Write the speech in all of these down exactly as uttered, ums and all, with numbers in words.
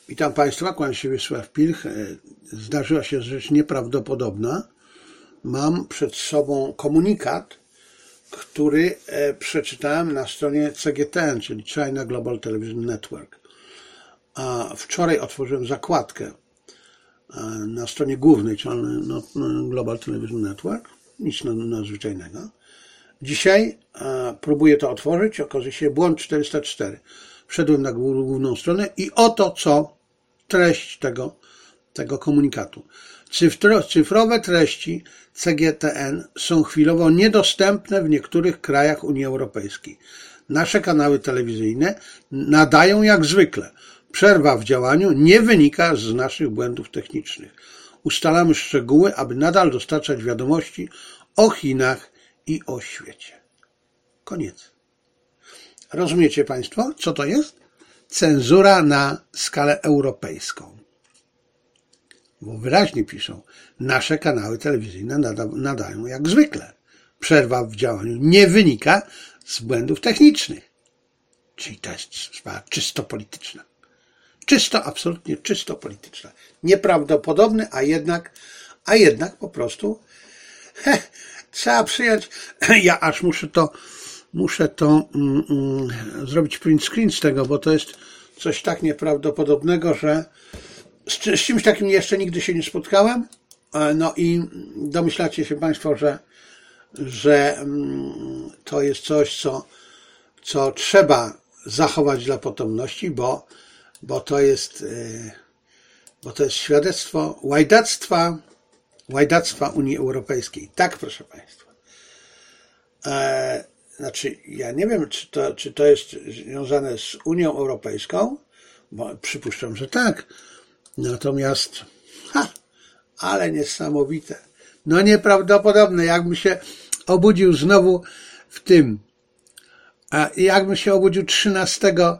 Witam Państwa, kłaniam się Wiesław Pilch. Zdarzyła się rzecz nieprawdopodobna. Mam przed sobą komunikat, który przeczytałem na stronie C G T N, czyli China Global Television Network. A wczoraj otworzyłem zakładkę na stronie głównej China Global Television Network. Nic nadzwyczajnego. Dzisiaj próbuję to otworzyć, okazuje się błąd czterysta cztery. Wszedłem na główną stronę i oto co treść tego, tego komunikatu. Cyfrowe treści C G T N są chwilowo niedostępne w niektórych krajach Unii Europejskiej. Nasze kanały telewizyjne nadają jak zwykle. Przerwa w działaniu nie wynika z naszych błędów technicznych. Ustalamy szczegóły, aby nadal dostarczać wiadomości o Chinach i o świecie. Koniec. Rozumiecie Państwo, co to jest? Cenzura na skalę europejską. Bo wyraźnie piszą, nasze kanały telewizyjne nada, nadają jak zwykle. Przerwa w działaniu nie wynika z błędów technicznych. Czyli to jest sprawa czysto polityczna. Czysto, absolutnie czysto polityczna. Nieprawdopodobne, a jednak, a jednak po prostu he, trzeba przyjąć. Ja aż muszę to Muszę to mm, mm, zrobić print screen z tego, bo to jest coś tak nieprawdopodobnego, że z, z czymś takim jeszcze nigdy się nie spotkałem. No i domyślacie się Państwo, że, że mm, to jest coś, co, co trzeba zachować dla potomności, bo, bo, to jest, yy, bo to jest świadectwo łajdactwa, łajdactwa Unii Europejskiej. Tak, proszę Państwa. E, Znaczy, ja nie wiem, czy to, czy to jest związane z Unią Europejską, bo przypuszczam, że tak. Natomiast, ha, ale niesamowite. No nieprawdopodobne, jakbym się obudził znowu w tym, a jakbym się obudził trzynastego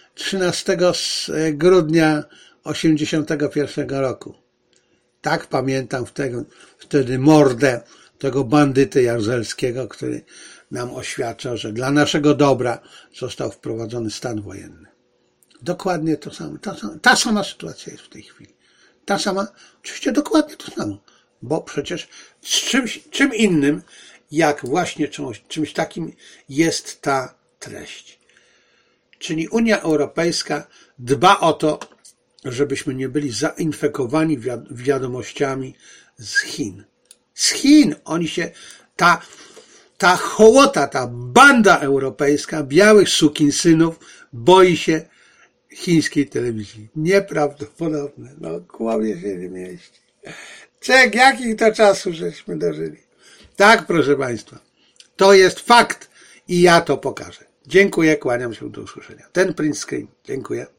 grudnia osiemdziesiątego pierwszego roku. Tak pamiętam wtedy, wtedy mordę tego bandyty jarzelskiego, który nam oświadcza, że dla naszego dobra został wprowadzony stan wojenny. Dokładnie to samo. Ta sama, ta sama sytuacja jest w tej chwili. Ta sama, oczywiście dokładnie to samo. Bo przecież z czymś, czym innym, jak właśnie czymś, czymś takim jest ta treść. Czyli Unia Europejska dba o to, żebyśmy nie byli zainfekowani wiadomościami z Chin. Z Chin oni się, ta Ta hołota, ta banda europejska białych sukinsynów boi się chińskiej telewizji. Nieprawdopodobne. No, głowie się nie mieści. Czek, jakich to czasu żeśmy dożyli. Tak, proszę Państwa. To jest fakt i ja to pokażę. Dziękuję, kłaniam się, do usłyszenia. Ten print screen. Dziękuję.